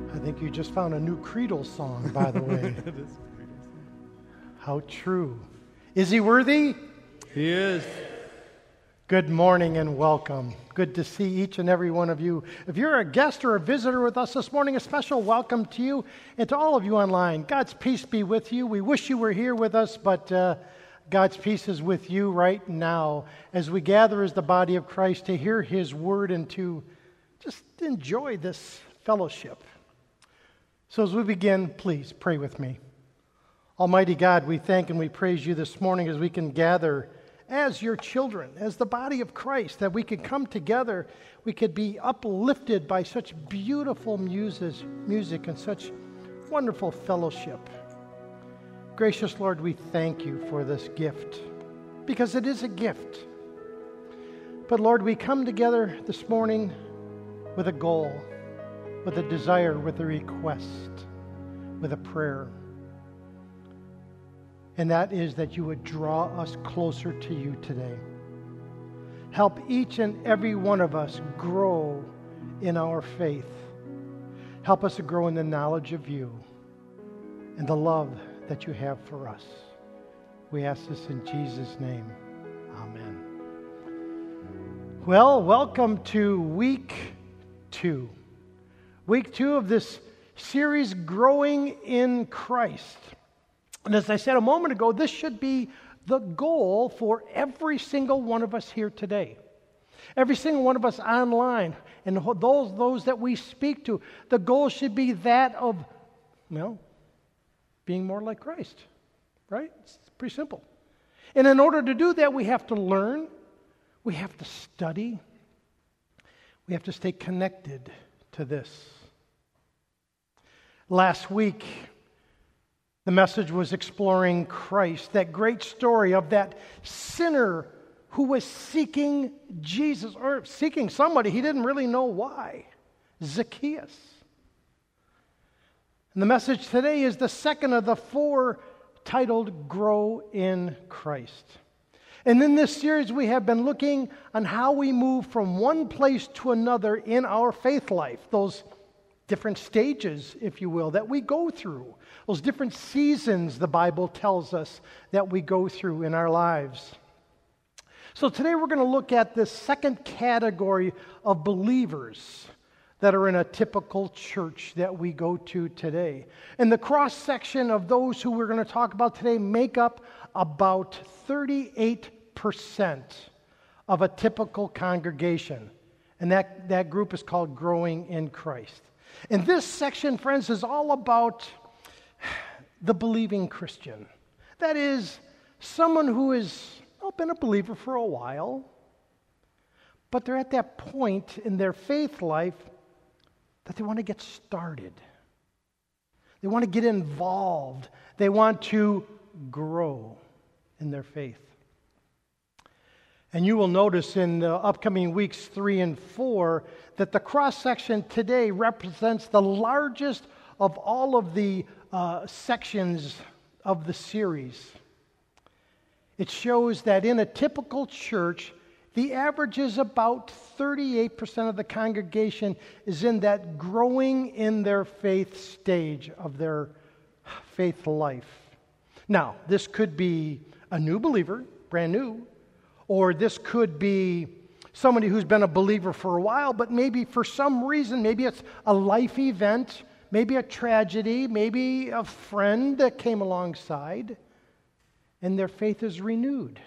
I think you just found a new Creedle song, by the way. It is. How true. Is he worthy? He is. Good morning and welcome. Good to see each and every one of you. If you're a guest or a visitor with us this morning, a special welcome to you and to all of you online. God's peace be with you. We wish you were here with us, but God's peace is with you right now as we gather as the body of Christ to hear His word and to just enjoy this fellowship. So as we begin, please pray with me. Almighty God, we thank and we praise you this morning as we can gather as your children, as the body of Christ, that we could come together, we could be uplifted by such beautiful music and such wonderful fellowship. Gracious Lord, we thank you for this gift, because it is a gift. But Lord, we come together this morning with a goal, with a desire, with a request, with a prayer. And that is that you would draw us closer to you today. Help each and every one of us grow in our faith. Help us to grow in the knowledge of you and the love that you have for us. We ask this in Jesus' name. Amen. Well, welcome to week 2. Week 2 of this series, Growing in Christ. And as I said a moment ago, this should be the goal for every single one of us here today. Every single one of us online and those that we speak to. The goal should be that of, being more like Christ. Right? It's pretty simple. And in order to do that, we have to learn. We have to study. We have to stay connected to this. Last week, the message was exploring Christ, that great story of that sinner who was seeking Jesus, or seeking somebody. He didn't really know why. Zacchaeus. And the message today is the second of the 4 titled Grow in Christ. And in this series, we have been looking on how we move from one place to another in our faith life, those different stages, if you will, that we go through. Those different seasons, the Bible tells us, that we go through in our lives. So today we're going to look at the second category of believers that are in a typical church that we go to today. And the cross-section of those who we're going to talk about today make up about 38% of a typical congregation. And that group is called Growing in Christ. And this section, friends, is all about the believing Christian. That is, someone who has been a believer for a while, but they're at that point in their faith life that they want to get started. They want to get involved. They want to grow in their faith. And you will notice in the upcoming weeks 3 and 4 that the cross-section today represents the largest of all of the sections of the series. It shows that in a typical church, the average is about 38% of the congregation is in that growing in their faith stage of their faith life. Now, this could be a new believer, brand new, or this could be somebody who's been a believer for a while, but maybe for some reason, maybe it's a life event, maybe a tragedy, maybe a friend that came alongside, and their faith is renewed.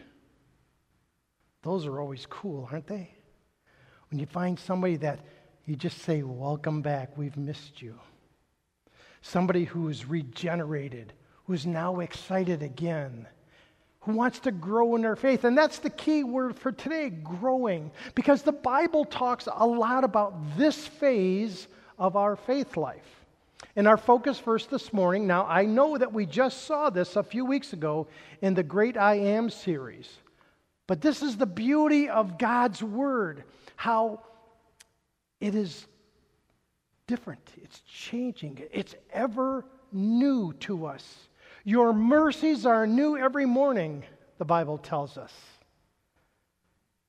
Those are always cool, aren't they? When you find somebody that you just say, welcome back, we've missed you. Somebody who is regenerated, who's now excited again, who wants to grow in their faith. And that's the key word for today, growing. Because the Bible talks a lot about this phase of our faith life. And our focus verse this morning, now I know that we just saw this a few weeks ago in the Great I Am series. But this is the beauty of God's Word, how it is different. It's changing. It's ever new to us. Your mercies are new every morning, the Bible tells us.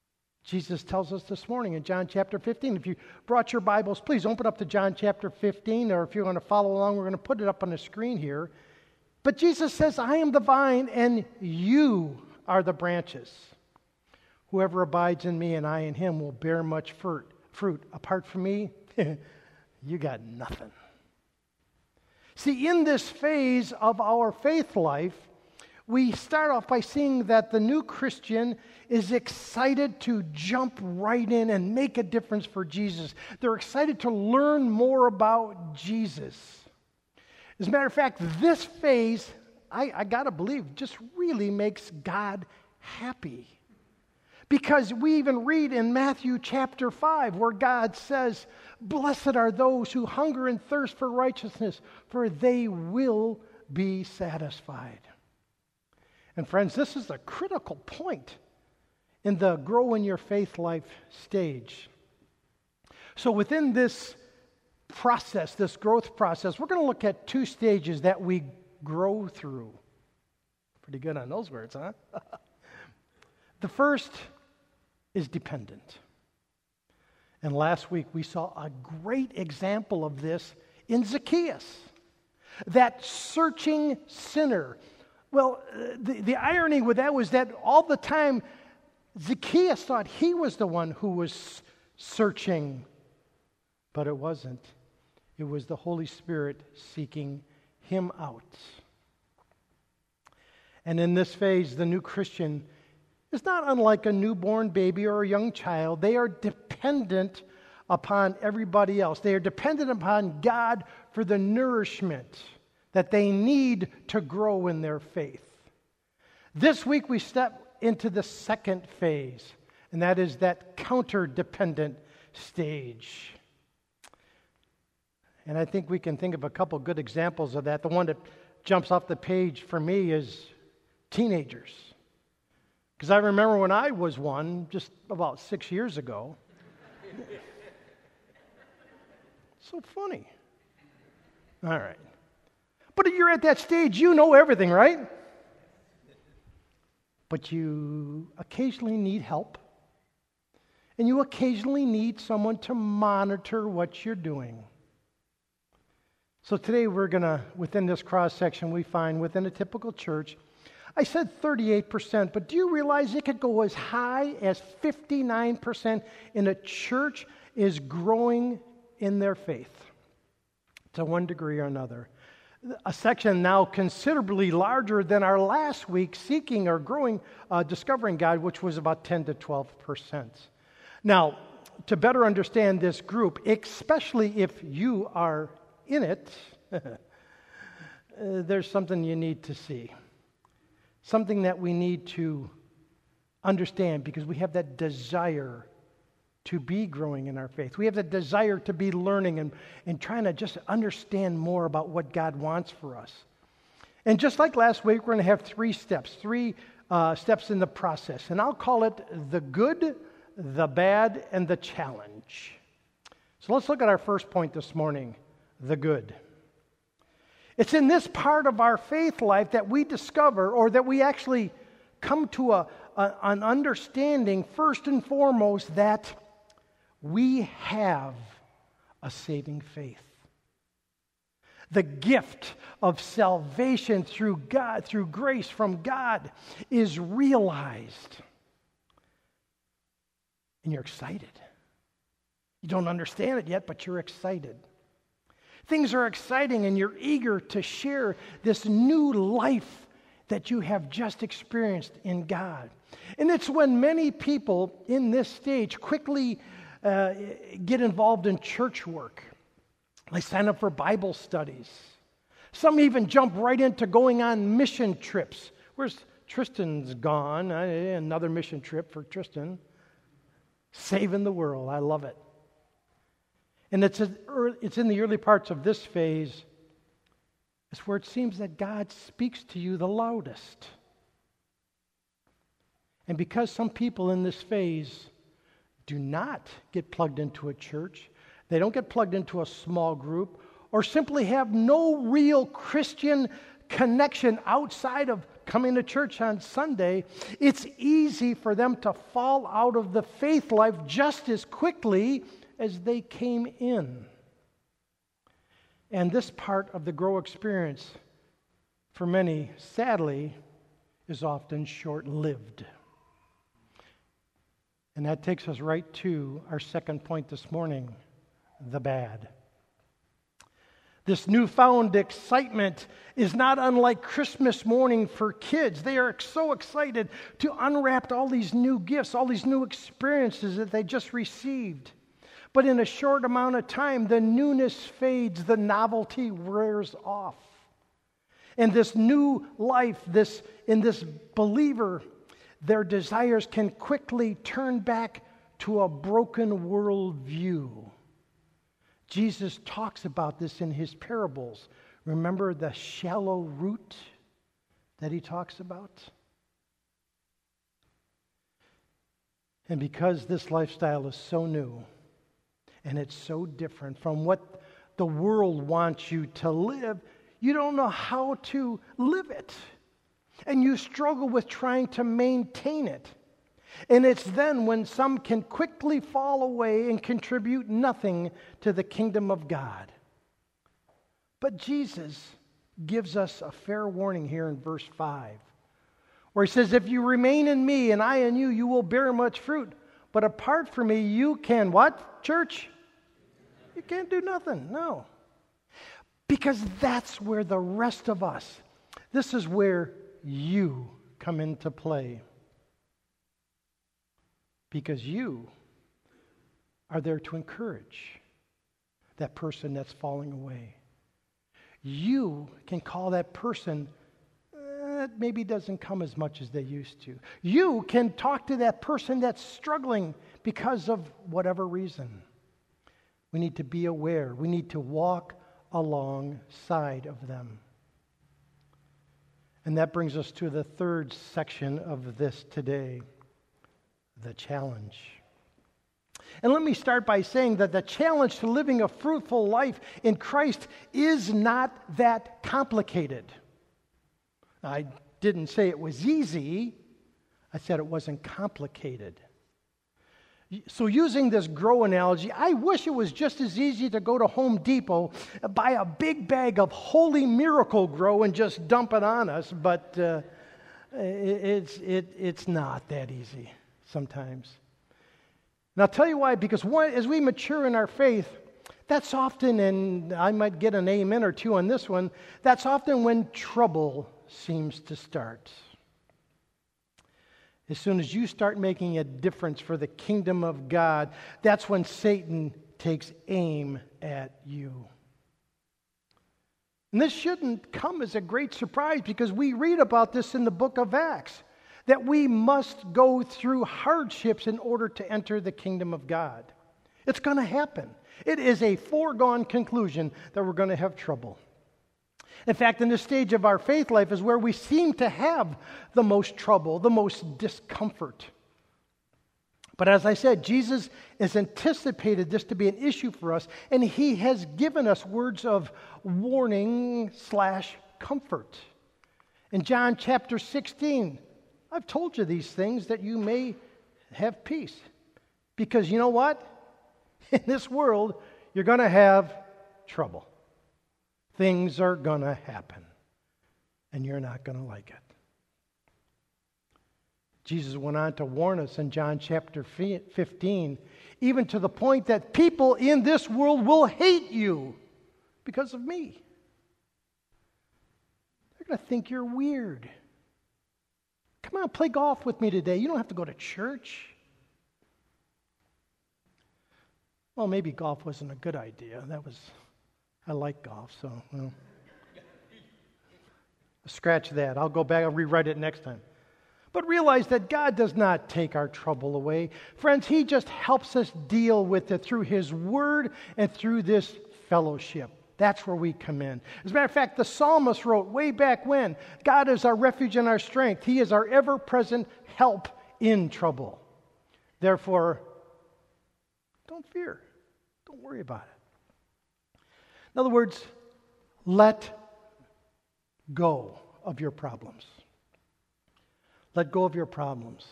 Jesus tells us this morning in John chapter 15. If you brought your Bibles, please open up to John chapter 15, or if you want to follow along, we're going to put it up on the screen here. But Jesus says, I am the vine, and you are the branches. Whoever abides in me and I in him will bear much fruit. Apart from me, you got nothing. See, in this phase of our faith life, we start off by seeing that the new Christian is excited to jump right in and make a difference for Jesus. They're excited to learn more about Jesus. As a matter of fact, this phase, I got to believe, just really makes God happy. Because we even read in Matthew chapter 5 where God says, blessed are those who hunger and thirst for righteousness, for they will be satisfied. And friends, this is a critical point in the grow in your faith life stage. So within this process, this growth process, we're going to look at two stages that we grow through. Pretty good on those words, huh? The first is dependent. And last week we saw a great example of this in Zacchaeus, that searching sinner. Well, the irony with that was that all the time Zacchaeus thought he was the one who was searching, but it wasn't. It was the Holy Spirit seeking him out. And in this phase, the new Christian is not unlike a newborn baby or a young child. They are dependent upon everybody else. They are dependent upon God for the nourishment that they need to grow in their faith. This week we step into the second phase, and that is that counter-dependent stage. And I think we can think of a couple good examples of that. The one that jumps off the page for me is teenagers. Because I remember when I was one, just about 6 years ago. So funny. All right. But you're at that stage, you know everything, right? But you occasionally need help. And you occasionally need someone to monitor what you're doing. So today we're going to, within this cross-section, we find within a typical church, I said 38%, but do you realize it could go as high as 59% in a church is growing in their faith to one degree or another? A section now considerably larger than our last week, seeking or growing, discovering God, which was about 10 to 12%. Now, to better understand this group, especially if you are in it, there's something you need to see. Something that we need to understand because we have that desire to be growing in our faith. We have the desire to be learning and trying to just understand more about what God wants for us. And just like last week, we're going to have three steps in the process. And I'll call it the good, the bad, and the challenge. So let's look at our first point this morning, the good. It's in this part of our faith life that we discover, or that we actually come to an understanding, first and foremost, that we have a saving faith. The gift of salvation through God, through grace from God, is realized. And you're excited. You don't understand it yet, but you're excited. Things are exciting and you're eager to share this new life that you have just experienced in God. And it's when many people in this stage quickly get involved in church work. They sign up for Bible studies. Some even jump right into going on mission trips. Where's Tristan's gone? Another mission trip for Tristan. Saving the world. I love it. And it's in the early parts of this phase. It's where it seems that God speaks to you the loudest. And because some people in this phase do not get plugged into a church, they don't get plugged into a small group, or simply have no real Christian connection outside of coming to church on Sunday, it's easy for them to fall out of the faith life just as quickly as they came in. And this part of the grow experience, for many, sadly, is often short-lived. And that takes us right to our second point this morning, the bad. This newfound excitement is not unlike Christmas morning for kids. They are so excited to unwrap all these new gifts, all these new experiences that they just received. But in a short amount of time, the newness fades, the novelty wears off. And this new life, in this believer, their desires can quickly turn back to a broken worldview. Jesus talks about this in his parables. Remember the shallow root that he talks about? And because this lifestyle is so new and it's so different from what the world wants you to live, you don't know how to live it. And you struggle with trying to maintain it. And it's then when some can quickly fall away and contribute nothing to the kingdom of God. But Jesus gives us a fair warning here in verse 5, where he says, if you remain in me and I in you, you will bear much fruit. But apart from me, you can what, church? You can't do nothing, no. Because that's where the rest of us, this is where you come into play. Because you are there to encourage that person that's falling away. You can call that person that maybe doesn't come as much as they used to. You can talk to that person that's struggling because of whatever reason. We need to be aware. We need to walk alongside of them. And that brings us to the third section of this today, the challenge. And let me start by saying that the challenge to living a fruitful life in Christ is not that complicated. I didn't say it was easy. I said it wasn't complicated. So using this grow analogy, I wish it was just as easy to go to Home Depot, buy a big bag of Holy Miracle Grow and just dump it on us, but it's not that easy sometimes. And I'll tell you why, because as we mature in our faith, that's often, and I might get an amen or two on this one, that's often when trouble seems to start. As soon as you start making a difference for the kingdom of God, that's when Satan takes aim at you. And this shouldn't come as a great surprise because we read about this in the book of Acts, that we must go through hardships in order to enter the kingdom of God. It's going to happen. It is a foregone conclusion that we're going to have trouble. In fact, in this stage of our faith life is where we seem to have the most trouble, the most discomfort. But as I said, Jesus has anticipated this to be an issue for us, and he has given us words of warning / comfort. In John chapter 16, I've told you these things that you may have peace. Because you know what? In this world, you're going to have trouble. Things are going to happen, and you're not going to like it. Jesus went on to warn us in John chapter 15, even to the point that people in this world will hate you because of me. They're going to think you're weird. Come on, play golf with me today. You don't have to go to church. Well, maybe golf wasn't a good idea. I like golf, so, well. Scratch that. I'll go back and rewrite it next time. But realize that God does not take our trouble away. Friends, he just helps us deal with it through his word and through this fellowship. That's where we come in. As a matter of fact, the psalmist wrote way back when, God is our refuge and our strength. He is our ever-present help in trouble. Therefore, don't fear. Don't worry about it. In other words, let go of your problems. Let go of your problems.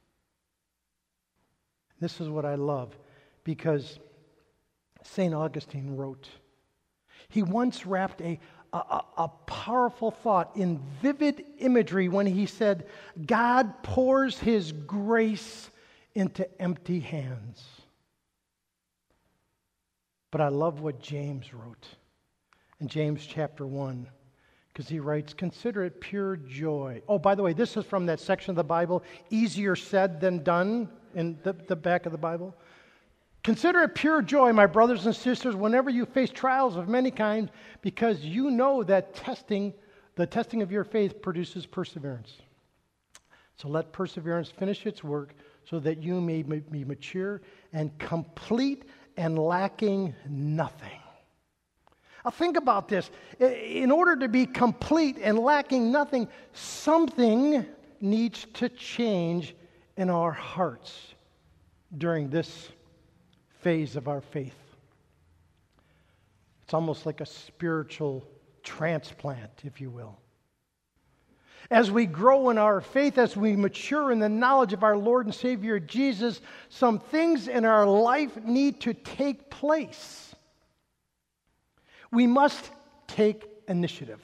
This is what I love, because St. Augustine wrote, he once wrapped a powerful thought in vivid imagery when he said, God pours his grace into empty hands. But I love what James wrote in James chapter 1, because he writes, consider it pure joy. Oh, by the way, this is from that section of the Bible, easier said than done, in the back of the Bible. Consider it pure joy, my brothers and sisters, whenever you face trials of many kinds, because you know that the testing of your faith produces perseverance. So let perseverance finish its work so that you may be mature and complete and lacking nothing. Now think about this. In order to be complete and lacking nothing, something needs to change in our hearts during this phase of our faith. It's almost like a spiritual transplant, if you will. As we grow in our faith, as we mature in the knowledge of our Lord and Savior Jesus, some things in our life need to take place. We must take initiative.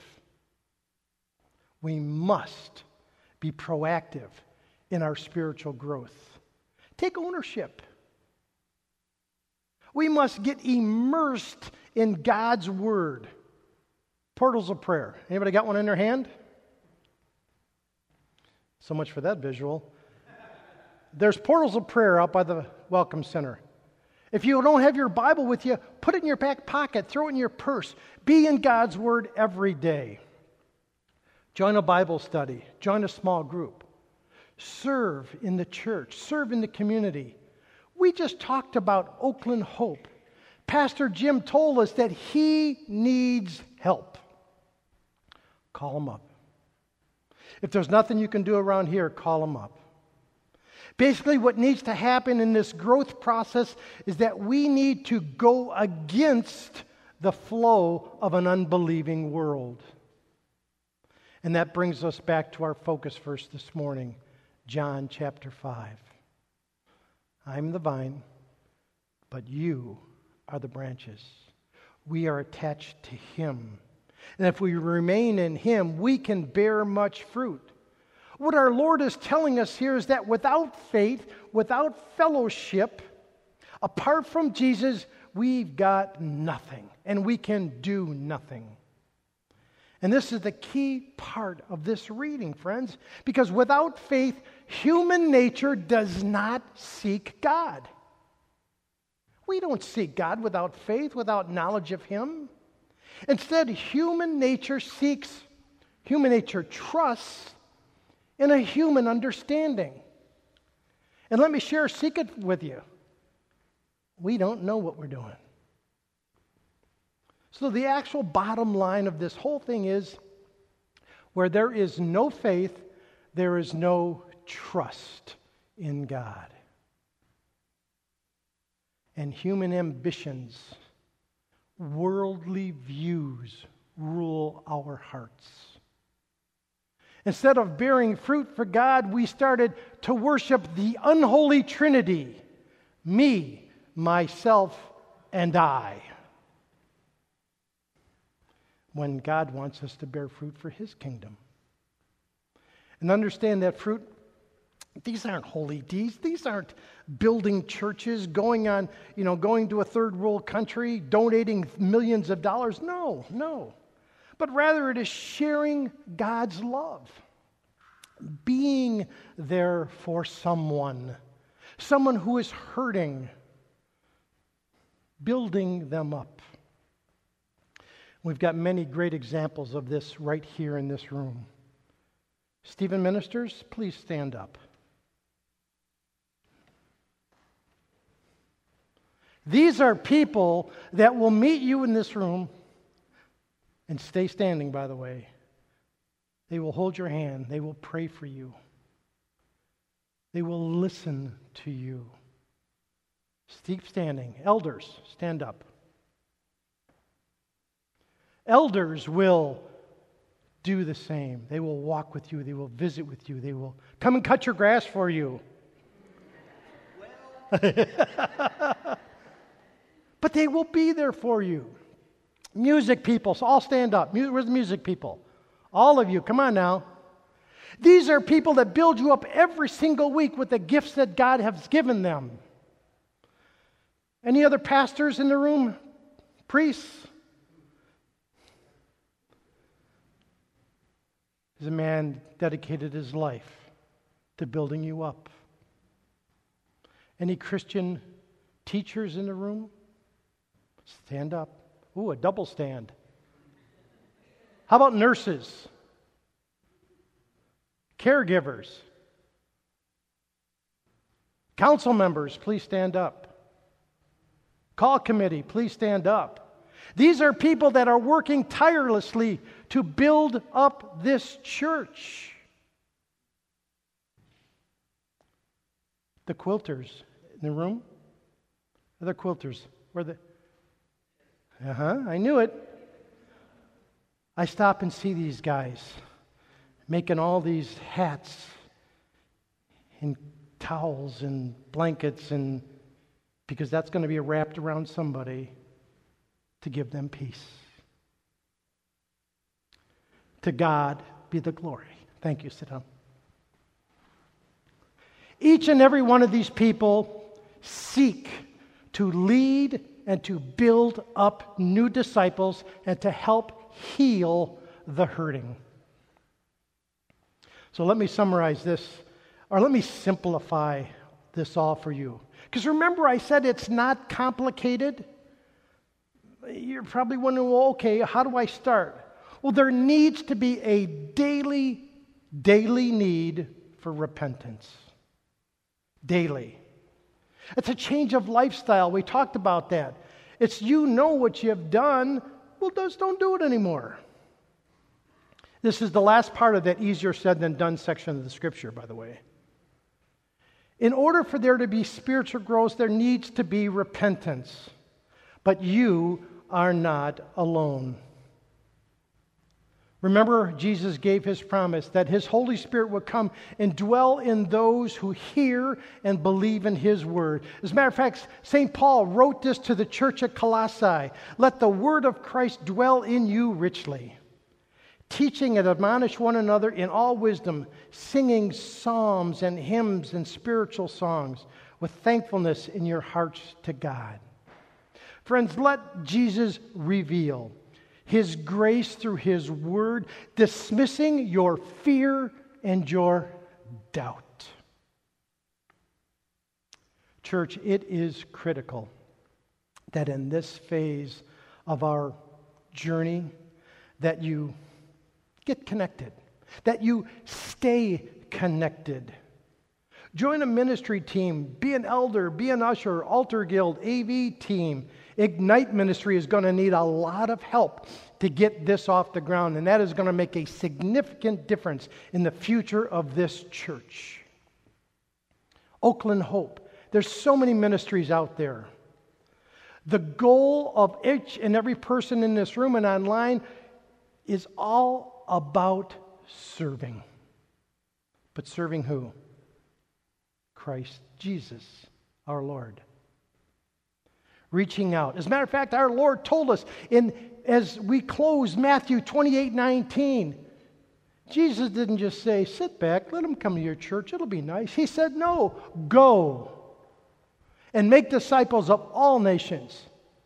We must be proactive in our spiritual growth. Take ownership. We must get immersed in God's Word. Portals of prayer. Anybody got one in their hand? So much for that visual. There's portals of prayer out by the Welcome Center. If you don't have your Bible with you, put it in your back pocket, throw it in your purse. Be in God's Word every day. Join a Bible study. Join a small group. Serve in the church. Serve in the community. We just talked about Oakland Hope. Pastor Jim told us that he needs help. Call him up. If there's nothing you can do around here, call him up. Basically, what needs to happen in this growth process is that we need to go against the flow of an unbelieving world. And that brings us back to our focus verse this morning, John chapter 5. I'm the vine, but you are the branches. We are attached to Him. And if we remain in Him, we can bear much fruit. What our Lord is telling us here is that without faith, without fellowship, apart from Jesus, we've got nothing, and we can do nothing. And this is the key part of this reading, friends, because without faith, human nature does not seek God. We don't seek God without faith, without knowledge of Him. Instead, human nature trusts in a human understanding. And let me share a secret with you. We don't know what we're doing. So the actual bottom line of this whole thing is, where there is no faith, there is no trust in God. And human ambitions, worldly views rule our hearts. Instead of bearing fruit for God, we started to worship the unholy Trinity, me, myself, and I, when God wants us to bear fruit for His kingdom. And understand that fruit, these aren't holy deeds. These aren't building churches, going to a third world country, donating millions of dollars. No. But rather it is sharing God's love, being there for someone who is hurting, building them up. We've got many great examples of this right here in this room. Stephen Ministers, please stand up. These are people that will meet you in this room, and stay standing, by the way. They will hold your hand. They will pray for you. They will listen to you. Keep standing. Elders, stand up. Elders will do the same. They will walk with you. They will visit with you. They will come and cut your grass for you. But they will be there for you. Music people, so all stand up. Where's the music people? All of you, come on now. These are people that build you up every single week with the gifts that God has given them. Any other pastors in the room? Priests? There's a man dedicated his life to building you up. Any Christian teachers in the room? Stand up. Ooh, a double stand. How about nurses? Caregivers? Council members, please stand up. Call committee, please stand up. These are people that are working tirelessly to build up this church. The quilters in the room? Other quilters? Where the? I knew it. I stop and see these guys making all these hats and towels and blankets, and because that's going to be wrapped around somebody to give them peace. To God be the glory. Thank you. Sit down. Each and every one of these people seek to lead and to build up new disciples and to help heal the hurting. So let me summarize this, or let me simplify this all for you. Because remember, I said it's not complicated. You're probably wondering, well, okay, how do I start? Well, there needs to be a daily need for repentance. Daily. It's a change of lifestyle. We talked about that. It's you know what you have done. Well, just don't do it anymore. This is the last part of that easier said than done section of the scripture, by the way. In order for there to be spiritual growth, there needs to be repentance. But you are not alone. Remember, Jesus gave his promise that his Holy Spirit would come and dwell in those who hear and believe in his word. As a matter of fact, St. Paul wrote this to the church at Colossae. Let the word of Christ dwell in you richly, teaching and admonish one another in all wisdom, singing psalms and hymns and spiritual songs with thankfulness in your hearts to God. Friends, let Jesus reveal his grace through his word, dismissing your fear and your doubt. Church, it is critical that in this phase of our journey that you get connected, that you stay connected. Join a ministry team, be an elder, be an usher, altar guild, AV team. Ignite Ministry is going to need a lot of help to get this off the ground, and that is going to make a significant difference in the future of this church. Oakland Hope. There's so many ministries out there. The goal of each and every person in this room and online is all about serving. But serving who? Christ Jesus, our Lord. Reaching out. As a matter of fact, our Lord told us as we close Matthew 28:19, Jesus didn't just say, sit back, let them come to your church, it'll be nice. He said, no, go and make disciples of all nations,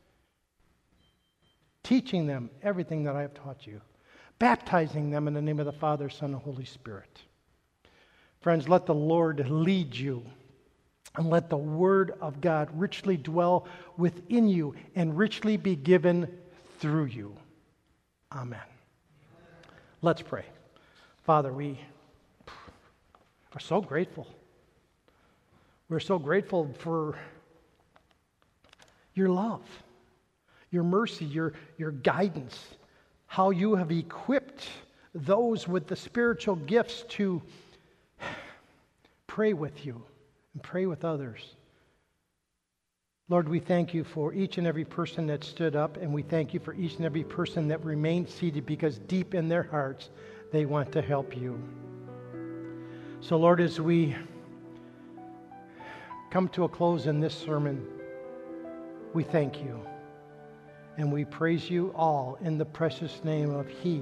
teaching them everything that I have taught you, baptizing them in the name of the Father, Son, and Holy Spirit. Friends, let the Lord lead you. And let the word of God richly dwell within you and richly be given through you. Amen. Let's pray. Father, we are so grateful. We're so grateful for your love, your mercy, your guidance, how you have equipped those with the spiritual gifts to pray with you and pray with others. Lord, we thank you for each and every person that stood up, and we thank you for each and every person that remained seated because deep in their hearts they want to help you. So, Lord, as we come to a close in this sermon, we thank you and we praise you all in the precious name of He,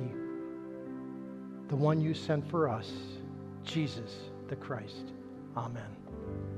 the one you sent for us, Jesus the Christ. Amen.